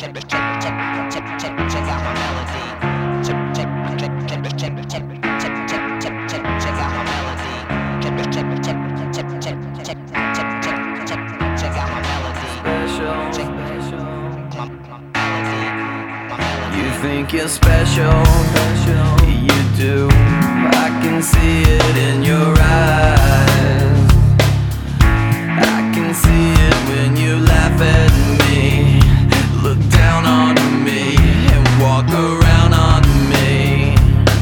check out my melody. Check out my melody. Check out my melody. You think you're special, you do. I can see it in your eyes. I can see it when you laugh at me, look down on me, and walk around on me.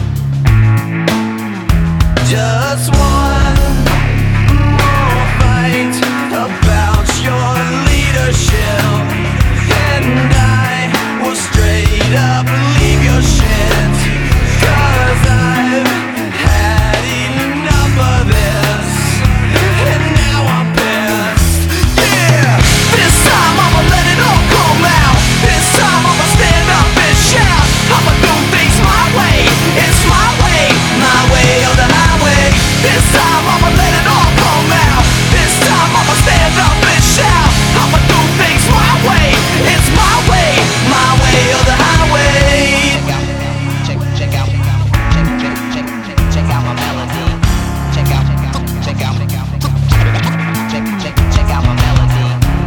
Just one more fight about your leadership, and I will straight up leave your shit. 'Cause I've had enough of this, and now I'm pissed. Yeah, this time I'ma let it all come out. This time I'ma stand up and shout. I'ma do things my way. It's my way or the highway. This time I'ma let it all come out. This time I'ma stand up and shout. I'ma do things my way. It's my way or the highway. Check out my melody. Check out my melody. Check out my melody. Check out my melody.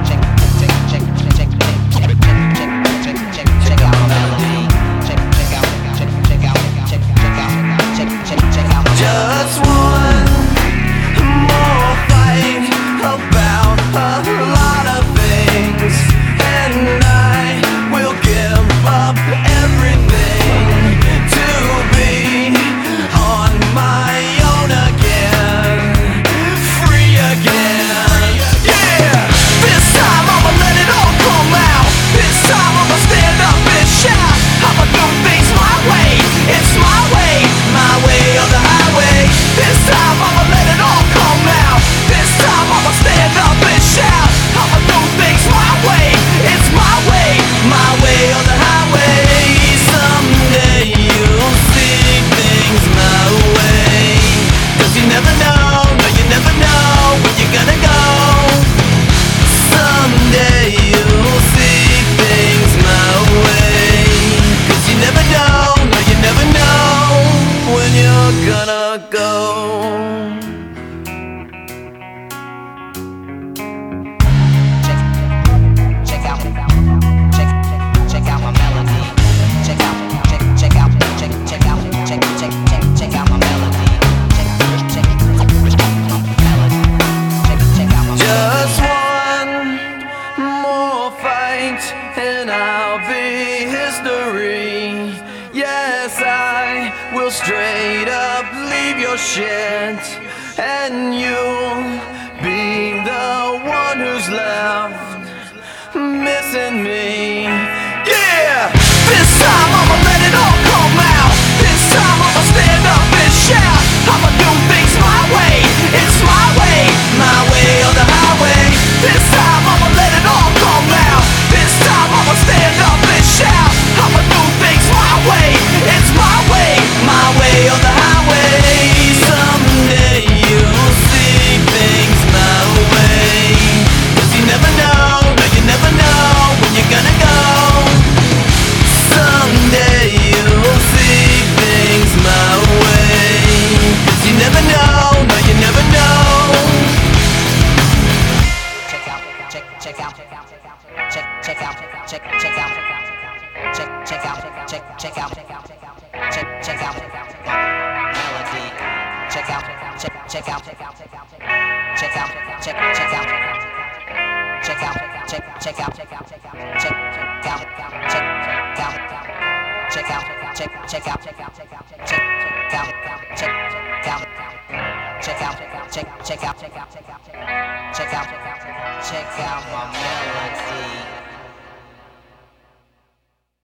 Just one more fight about a lot of things, and I will give up everything to be on my own again, free again. Yeah, this time I'ma let it all come out. This time I'ma stand up and shout. I'ma do things my way. It's my way or the highway. This time I'ma let it all come out. This time I'ma stand up and shout. I'ma do things my way. It's my way or the highway. Someday you'll see things my way. 'Cause you never know, no you never know where you're gonna go. Someday you'll see things my way. 'Cause you never know, no you never know when you're gonna go. Check out my melody. Check out my melody. Check out my melody. Just one more fight and I'll be history. Yes, I will straight up leave your shit, and you'll be the one who's left missing me. Yeah, this time I'ma let it all come out. This time I'ma stand up and shout. I'ma do things my way. It's my way or the highway. This time I'ma let it all come out. This time I'ma stand up and shout. I'ma do things my way. It's my way or the highway. Someday you'll see things my way. 'Cause you never know, no you never know when you're gonna go. Someday you'll see things my way. 'Cause you never know, no you never know. Check out melody. Check out my melody.